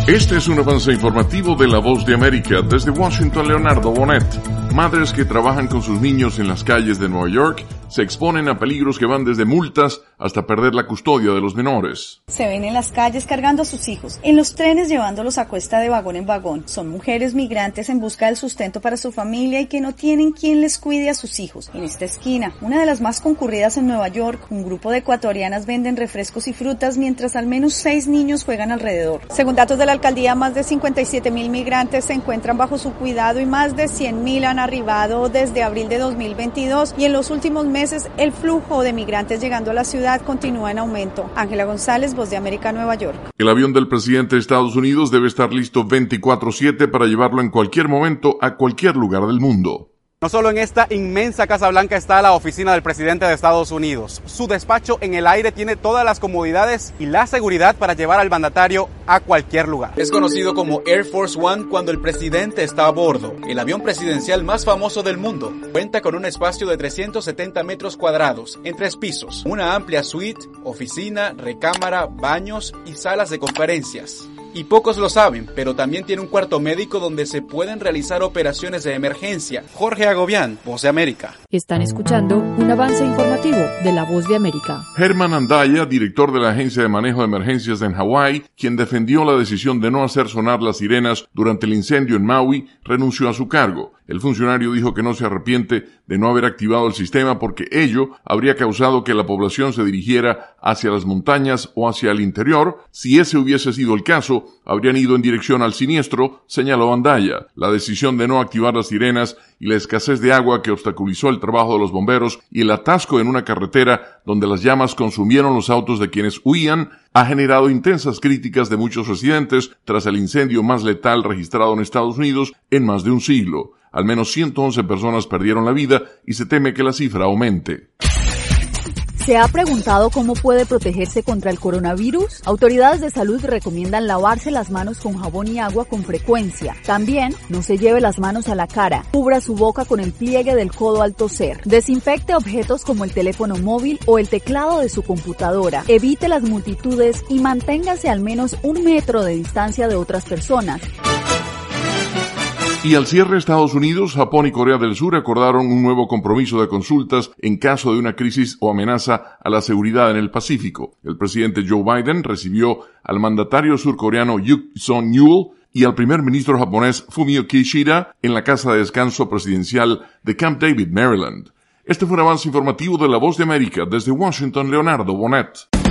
Este es un avance informativo de La Voz de América. Desde Washington, Leonardo Bonet. Madres que trabajan con sus niños en las calles de Nueva York se exponen a peligros que van desde multas hasta perder la custodia de los menores. Se ven en las calles cargando a sus hijos, en los trenes llevándolos a cuesta de vagón en vagón. Son mujeres migrantes en busca del sustento para su familia y que no tienen quien les cuide a sus hijos. En esta esquina, una de las más concurridas en Nueva York, un grupo de ecuatorianas venden refrescos y frutas mientras al menos 6 niños juegan alrededor. Según datos de la alcaldía, más de 57,000 migrantes se encuentran bajo su cuidado y más de 100,000 han arribado desde abril de 2022 y en los últimos meses el flujo de migrantes llegando a la ciudad continúa en aumento. Ángela González, Voz de América, Nueva York. El avión del presidente de Estados Unidos debe estar listo 24/7 para llevarlo en cualquier momento a cualquier lugar del mundo. No solo en esta inmensa Casa Blanca está la oficina del presidente de Estados Unidos. Su despacho en el aire tiene todas las comodidades y la seguridad para llevar al mandatario a cualquier lugar. Es conocido como Air Force One cuando el presidente está a bordo. El avión presidencial más famoso del mundo. Cuenta con un espacio de 370 metros cuadrados en 3 pisos. Una amplia suite, oficina, recámara, baños y salas de conferencias. Y pocos lo saben, pero también tiene un cuarto médico donde se pueden realizar operaciones de emergencia. Jorge Agobián, Voz de América. Están escuchando un avance informativo de La Voz de América. Herman Andaya, director de la Agencia de Manejo de Emergencias en Hawái, quien defendió la decisión de no hacer sonar las sirenas durante el incendio en Maui, renunció a su cargo. El funcionario dijo que no se arrepiente de no haber activado el sistema porque ello habría causado que la población se dirigiera hacia las montañas o hacia el interior. Si ese hubiese sido el caso, habrían ido en dirección al siniestro, señaló Andaya. La decisión de no activar las sirenas y la escasez de agua que obstaculizó el trabajo de los bomberos y el atasco en una carretera donde las llamas consumieron los autos de quienes huían ha generado intensas críticas de muchos residentes tras el incendio más letal registrado en Estados Unidos en más de un siglo. Al menos 111 personas perdieron la vida y se teme que la cifra aumente. ¿Se ha preguntado cómo puede protegerse contra el coronavirus? Autoridades de salud recomiendan lavarse las manos con jabón y agua con frecuencia. También, no se lleve las manos a la cara. Cubra su boca con el pliegue del codo al toser. Desinfecte objetos como el teléfono móvil o el teclado de su computadora. Evite las multitudes y manténgase al menos 1 metro de distancia de otras personas. Y al cierre, Estados Unidos, Japón y Corea del Sur acordaron un nuevo compromiso de consultas en caso de una crisis o amenaza a la seguridad en el Pacífico. El presidente Joe Biden recibió al mandatario surcoreano Yoon Suk-yeol y al primer ministro japonés Fumio Kishida en la casa de descanso presidencial de Camp David, Maryland. Este fue un avance informativo de La Voz de América. Desde Washington, Leonardo Bonet.